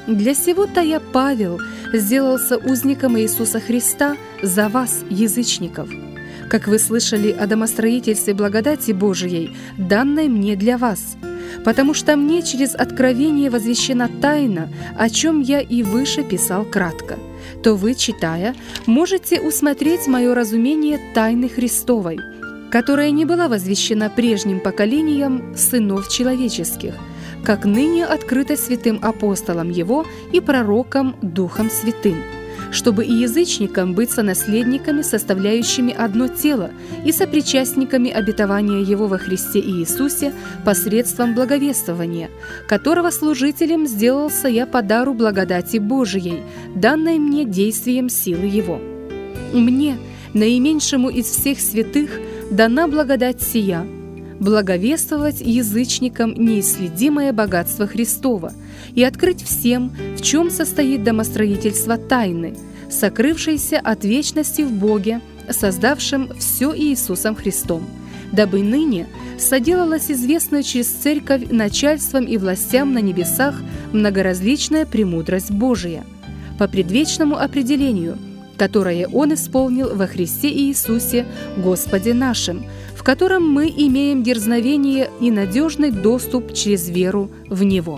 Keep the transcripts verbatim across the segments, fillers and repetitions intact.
Для сего-то я, Павел, сделался узником Иисуса Христа за вас, язычников. Как вы слышали о домостроительстве благодати Божией, данной мне для вас, потому что мне через откровение возвещена тайна, о чем я и выше писал кратко, то вы, читая, можете усмотреть мое разумение тайны Христовой, которая не была возвещена прежним поколениям сынов человеческих, как ныне открыто святым апостолам Его и пророкам Духом Святым, чтобы и язычникам быть сонаследниками, составляющими одно тело, и сопричастниками обетования Его во Христе Иисусе посредством благовествования, которого служителем сделался я по дару благодати Божией, данной мне действием силы Его. Мне, наименьшему из всех святых, дана благодать сия – благовествовать язычникам неисследимое богатство Христова и открыть всем, в чем состоит домостроительство тайны, сокрывшейся от вечности в Боге, создавшем все Иисусом Христом, дабы ныне соделалась известна через Церковь начальством и властям на небесах многоразличная премудрость Божия, по предвечному определению, которое Он исполнил во Христе Иисусе, Господе нашим, в котором мы имеем дерзновение и надежный доступ через веру в Него.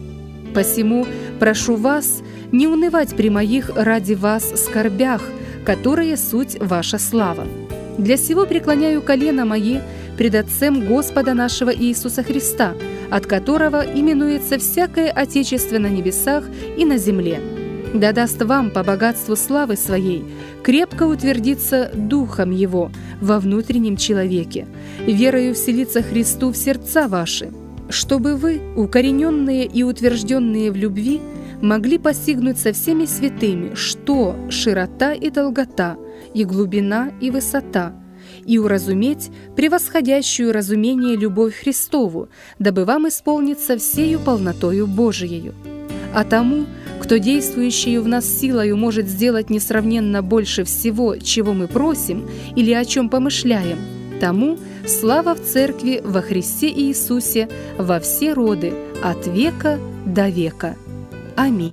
Посему прошу вас не унывать при моих ради вас скорбях, которые суть ваша слава. Для сего преклоняю колено мои пред Отцем Господа нашего Иисуса Христа, от которого именуется всякое Отечество на небесах и на земле. Да даст вам по богатству славы Своей крепко утвердиться Духом Его во внутреннем человеке, верою вселиться Христу в сердца ваши, чтобы вы, укорененные и утвержденные в любви, могли постигнуть со всеми святыми, что широта и долгота, и глубина и высота, и уразуметь превосходящую разумение любовь Христову, дабы вам исполниться всею полнотою Божиею. А тому, кто действующую в нас силою может сделать несравненно больше всего, чего мы просим или о чем помышляем, тому слава в Церкви во Христе Иисусе во все роды, от века до века. Аминь.